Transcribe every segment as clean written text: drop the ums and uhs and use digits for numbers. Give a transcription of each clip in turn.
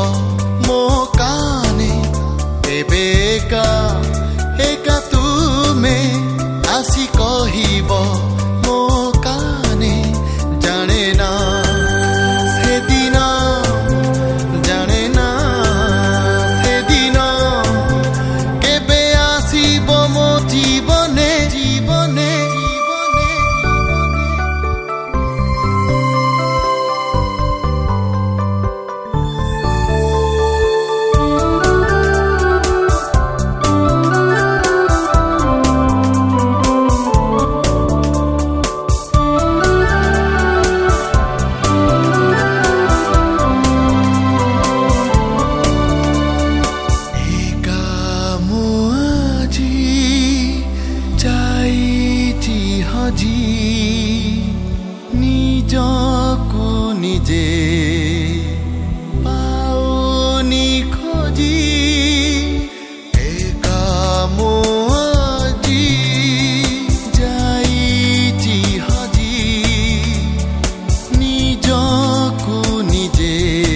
मो काने एबेका एका तुमे आसी कहिब मो काने जाने ना से दिन जाने ना से दिन केबे आसीब मो जीवने जीवने निजको निजे पाउनी खोजी एका मो आजी जाइछि हजी निजको निजे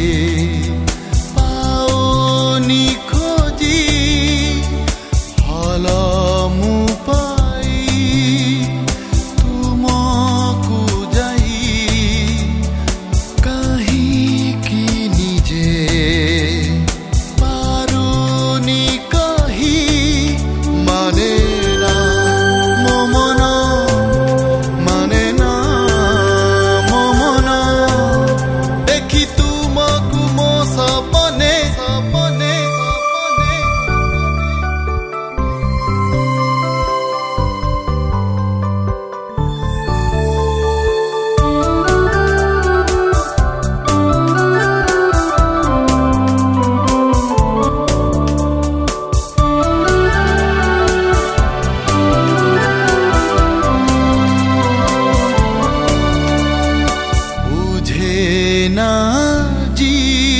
पाउनी खोजी हल मु ना जी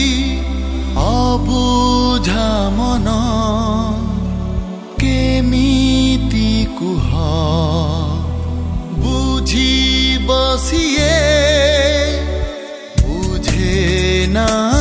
अबुझा मन केमिति कुह बुझी बसिए बुझे ना